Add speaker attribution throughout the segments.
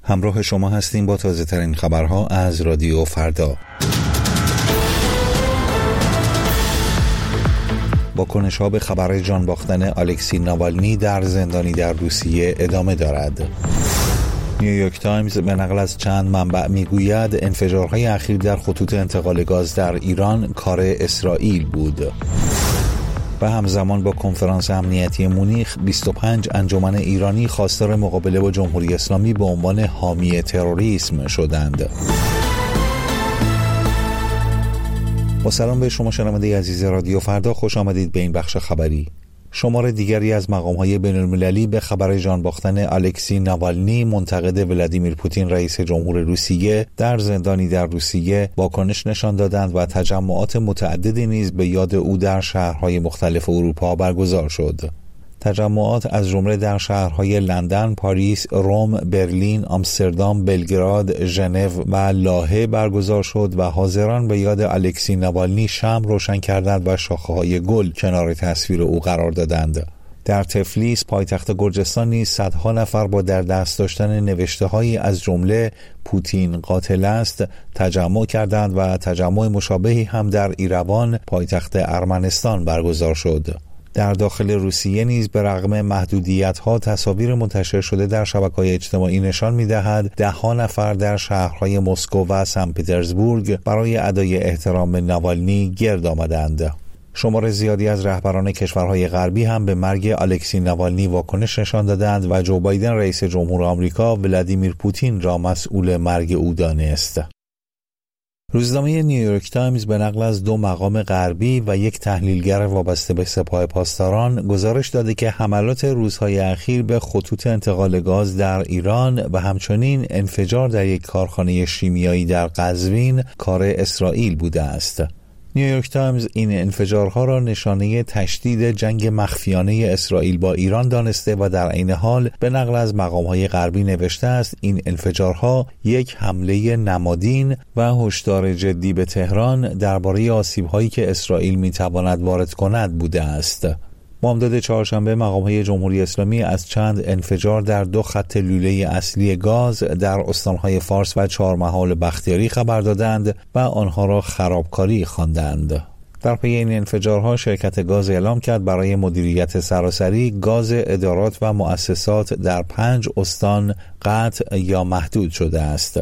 Speaker 1: همراه شما هستیم با تازه ترین خبرها از رادیو فردا. واکنش‌ها به خبر جان باختن الکسی ناوالنی در زندانی در روسیه ادامه دارد. نیویورک تایمز به نقل از چند منبع میگوید انفجارهای اخیر در خطوط انتقال گاز در ایران کار اسرائیل بود. و همزمان با کنفرانس امنیتی مونیخ 25 انجمن ایرانی خواستار مقابله با جمهوری اسلامی به عنوان حامی تروریسم شدند. با سلام به شما شنونده عزیز رادیو فردا، خوش آمدید به این بخش خبری. شمار دیگری از مقام‌های بین‌المللی به خبر جان باختن الکسی ناوالنی منتقد ولادیمیر پوتین رئیس جمهور روسیه در زندانی در روسیه واکنش نشان دادند و تجمعات متعددی نیز به یاد او در شهرهای مختلف اروپا برگزار شد. تجمعات از جمله در شهرهای لندن، پاریس، روم، برلین، آمستردام، بلگراد، ژنو و لاهه برگزار شد و حاضران به یاد الکسی ناوالنی شمع روشن کردند و شاخه‌های گل کنار تصویر او قرار دادند. در تفلیس، پایتخت گرجستان نیز صدها نفر با در دست داشتن نوشته‌هایی از جمله پوتین قاتل است تجمع کردند و تجمع مشابهی هم در ایروان، پایتخت ارمنستان برگزار شد. در داخل روسیه نیز به رغم محدودیت‌ها تصاویر منتشر شده در شبکه‌های اجتماعی نشان می‌دهد ده‌ها نفر در شهرهای مسکو و سن پترزبورگ برای ادای احترام به ناوالنی گرد آمدند. شمار زیادی از رهبران کشورهای غربی هم به مرگ الکسی ناوالنی واکنش نشان دادند و جو بایدن رئیس جمهور آمریکا ولادیمیر پوتین را مسئول مرگ او دانست. روزنامه نیویورک تایمز به نقل از 2 مقام غربی و یک تحلیلگر وابسته به سپاه پاسداران گزارش داده که حملات روزهای اخیر به خطوط انتقال گاز در ایران و همچنین انفجار در یک کارخانه شیمیایی در قزوین کار اسرائیل بوده است. نیویورک تایمز این انفجارها را نشانه تشدید جنگ مخفیانه اسرائیل با ایران دانسته و در عین حال به نقل از مقام‌های غربی نوشته است این انفجارها یک حمله نمادین و هشدار جدی به تهران درباره آسیب‌هایی که اسرائیل می‌تواند وارد کند بوده است. بامداد چهارشنبه مقام‌های جمهوری اسلامی از چند انفجار در 2 خط لوله اصلی گاز در استان‌های فارس و چهارمحال بختیاری خبر دادند و آنها را خرابکاری خواندند. در پی این انفجارها شرکت گاز اعلام کرد برای مدیریت سراسری گاز ادارات و مؤسسات در 5 استان قطع یا محدود شده است.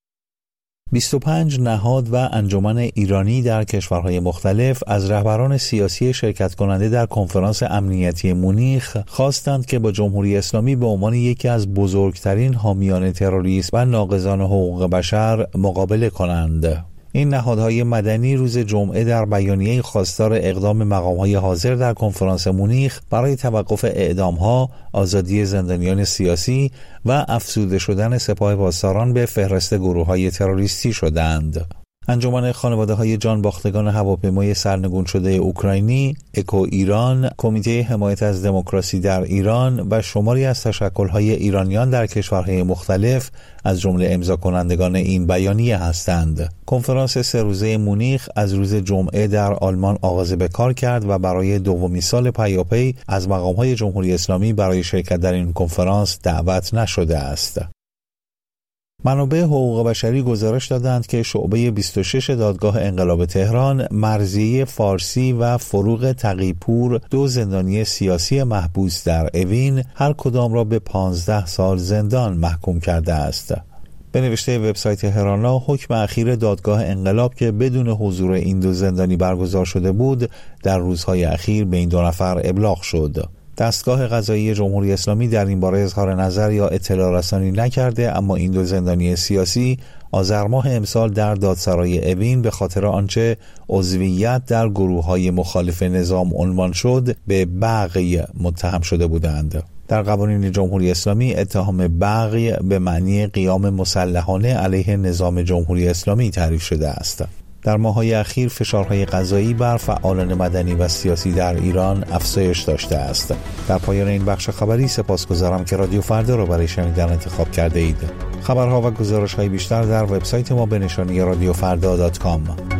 Speaker 1: 25 نهاد و انجمن ایرانی در کشورهای مختلف از رهبران سیاسی شرکت کننده در کنفرانس امنیتی مونیخ خواستند که با جمهوری اسلامی به عنوان یکی از بزرگترین حامیان تروریسم و ناقضان حقوق بشر مقابله کنند. این نهادهای مدنی روز جمعه در بیانیه خواستار اقدام مقام‌های حاضر در کنفرانس مونیخ برای توقف اعدام‌ها، آزادی زندانیان سیاسی و افزوده شدن سپاه پاسداران به فهرست گروه‌های تروریستی شدند. انجمن خانواده‌های جان باختگان هواپیمای سرنگون شده اوکراینی، اکو ایران، کمیته حمایت از دموکراسی در ایران و شماری از تشکل‌های ایرانیان در کشورهای مختلف از جمله امضا کنندگان این بیانیه هستند. کنفرانس 3 روزه مونیخ از روز جمعه در آلمان آغاز به کار کرد و برای دومین سال پیاپی از مقام‌های جمهوری اسلامی برای شرکت در این کنفرانس دعوت نشده است. منابع حقوق بشری گزارش دادند که شعبه 26 دادگاه انقلاب تهران مرضیه فارسی و فروغ تقی‌پور 2 زندانی سیاسی محبوس در اوین هر کدام را به 15 سال زندان محکوم کرده است. به نوشته وبسایت هرانا حکم اخیر دادگاه انقلاب که بدون حضور این 2 زندانی برگزار شده بود در روزهای اخیر به این 2 نفر ابلاغ شد. دستگاه قضایی جمهوری اسلامی در این باره اظهار نظر یا اطلاع رسانی نکرده، اما این 2 زندانی سیاسی آذر ماه امسال در دادسرای اوین به خاطر آنچه عضویت در گروه‌های مخالف نظام عنوان شد به بغی متهم شده بودند. در قوانین جمهوری اسلامی اتهام بغی به معنی قیام مسلحانه علیه نظام جمهوری اسلامی تعریف شده است. در ماه‌های اخیر فشارهای قضایی بر فعالان مدنی و سیاسی در ایران افزایش داشته است. در پایان این بخش خبری سپاسگزارم که رادیو فردا را برای شنیدن انتخاب کرده اید. خبرها و گزارش‌های بیشتر در وبسایت ما به نشانی radiofrda.com.